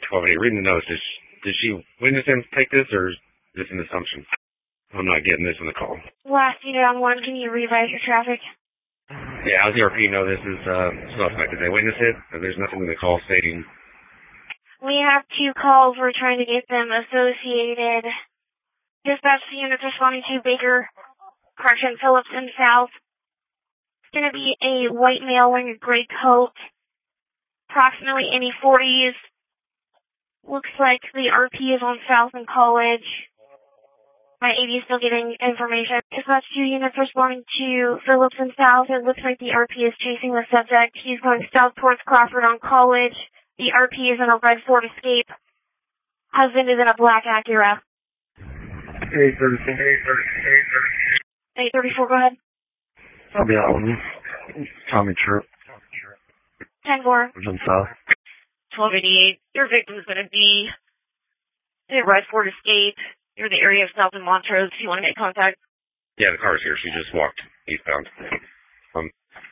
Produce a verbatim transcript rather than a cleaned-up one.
twelve eighty. Reading the notes, did she, did she witness him take this, or is this an assumption? I'm not getting this in the call. Last unit on one, can you revise your traffic? Yeah, how's the R P know this is uh, suspect? Did they witness it? Or there's nothing in the call stating. We have two calls. We're trying to get them associated. Dispatch units responding to Baker, correction, Phillips and South. It's going to be a white male wearing a gray coat, approximately in the forties. Looks like the R P is on South and College. My A D is still getting information. Dispatch two units responding to Phillips and South. It looks like the R P is chasing the subject. He's going south towards Crawford on College. The R P is in a red Ford Escape. Husband is in a black Acura. eight thirty-four. eight thirty-four. eight thirty-four, go ahead. I'll be out one. Tommy Chirp. ten four. From South. twelve eighty-eight. Your victim is going to be in a red Ford Escape. You're in the area of South and Montrose. If you want to make contact. Yeah, the car's here. She just walked eastbound. Um,